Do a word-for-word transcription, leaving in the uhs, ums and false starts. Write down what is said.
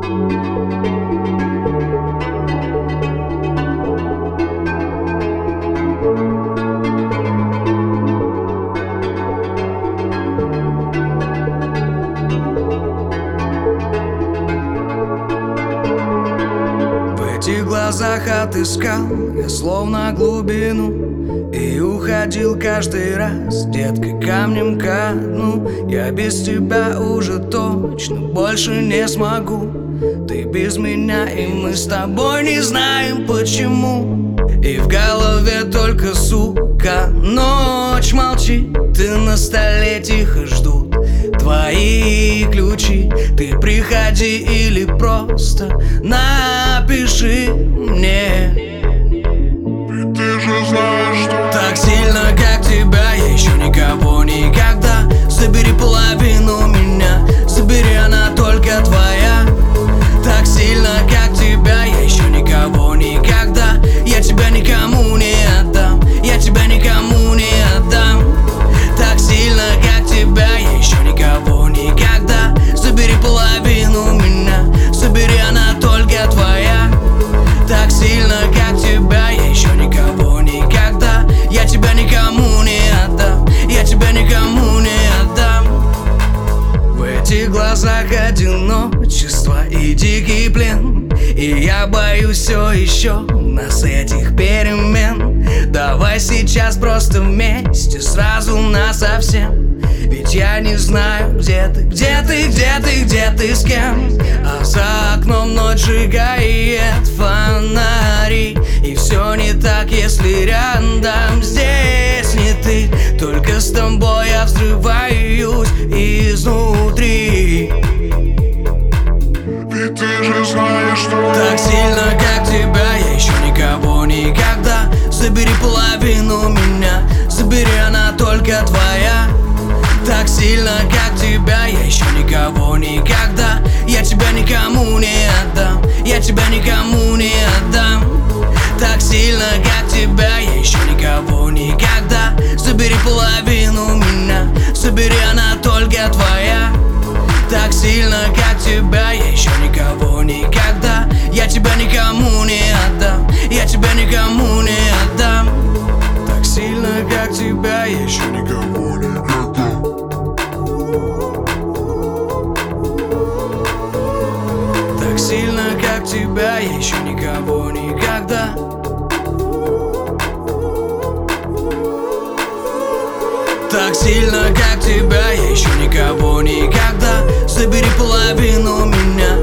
В этих глазах отыскал я словно глубину и уходил каждый раз, детка, камнем ко дну. Я без тебя уже точно больше не смогу. Ты без меня, и мы с тобой не знаем почему. И в голове только, сука, ночь молчит. Ты на столе тихо ждут твои ключи. Ты приходи или просто напиши мне. И ты же знаешь, что так сильно, как тебя, я еще никого никогда. Забери половину меня, забери, она только твоя. Так сильно, как тебя, я еще никого никогда. Я тебя никому не отдам, я тебя никому не отдам. Так сильно, как тебя, я еще никого никогда. Забери половину меня, забери, она только твоя. Так сильно, как тебя, я еще никого никогда. Я тебя никому не отдам, я тебя никому не отдам. В этих глазах одиночество и дикий плен, и я боюсь все еще нас этих перемен. Давай сейчас просто вместе, сразу насовсем. Ведь я не знаю, где ты, где ты, где ты, где ты, с кем. А за окном ночь сжигает фонари, и все не так, если рядом здесь не ты. Только с тобой я взрываюсь изнутри. ведь ты же знаешь, что так сильно, как тебя, я еще никого никогда. Забери половину меня, забери, она только твоя. Так сильно, как тебя, я еще никого никогда. Я тебя никому не отдам, я тебя никому не отдам. Так сильно, как тебя, я еще никого никогда. Забери половину меня, забери, она только твоя. Так сильно, как тебя, я еще никого никогда. Я тебя никому не отдам, я тебя никому не отдам. Так сильно, как тебя, я еще никого никогда. Так сильно, как тебя, я еще никого никогда. Так сильно, как тебя, я еще никого никогда. Забери половину меня,